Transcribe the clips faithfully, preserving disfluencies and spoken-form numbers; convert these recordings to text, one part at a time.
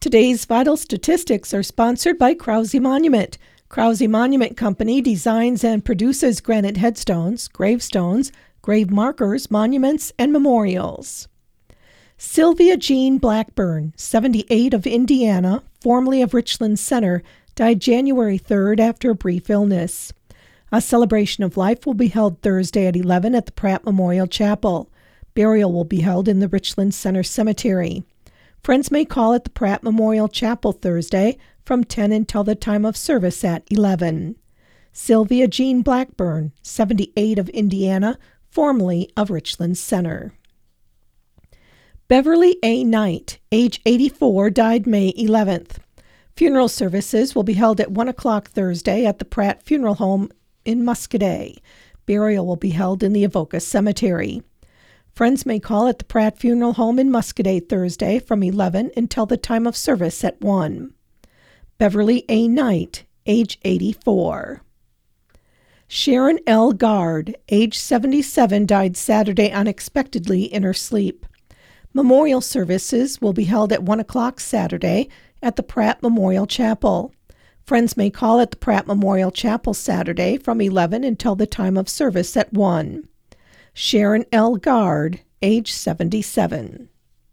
Today's vital statistics are sponsored by Krause Monument. Krause Monument Company designs and produces granite headstones, gravestones, grave markers, monuments, and memorials. Sylvia Jean Blackburn, seventy-eight, of Indiana, formerly of Richland Center, died January third after a brief illness. A celebration of life will be held Thursday at eleven at the Pratt Memorial Chapel. Burial will be held in the Richland Center Cemetery. Friends may call at the Pratt Memorial Chapel Thursday from ten until the time of service at eleven. Sylvia Jean Blackburn, seventy-eight, of Indiana, formerly of Richland Center. Beverly A. Knight, age eighty-four, died May eleventh. Funeral services will be held at one o'clock Thursday at the Pratt Funeral Home in Muscadet. Burial will be held in the Avoca Cemetery. Friends may call at the Pratt Funeral Home in Muscadet Thursday from eleven until the time of service at one. Beverly A. Knight, age eighty-four. Sharon L. Gard, age seventy-seven, died Saturday unexpectedly in her sleep. Memorial services will be held at one o'clock Saturday at the Pratt Memorial Chapel. Friends may call at the Pratt Memorial Chapel Saturday from eleven until the time of service at one. Sharon L. Gard, age seventy-seven.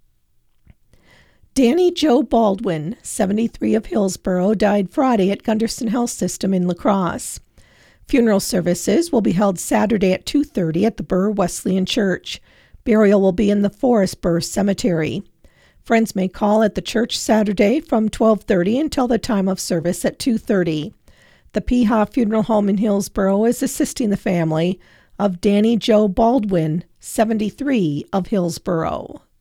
Danny Joe Baldwin, seventy-three, of Hillsboro, died Friday at Gunderson Health System in La Crosse. Funeral services will be held Saturday at two thirty at the Burr Wesleyan Church. Burial will be in the Forest Burr Cemetery. Friends may call at the church Saturday from twelve thirty until the time of service at two thirty. The Peha Funeral Home in Hillsboro is assisting the family of Danny Joe Baldwin, seventy-three, of Hillsboro.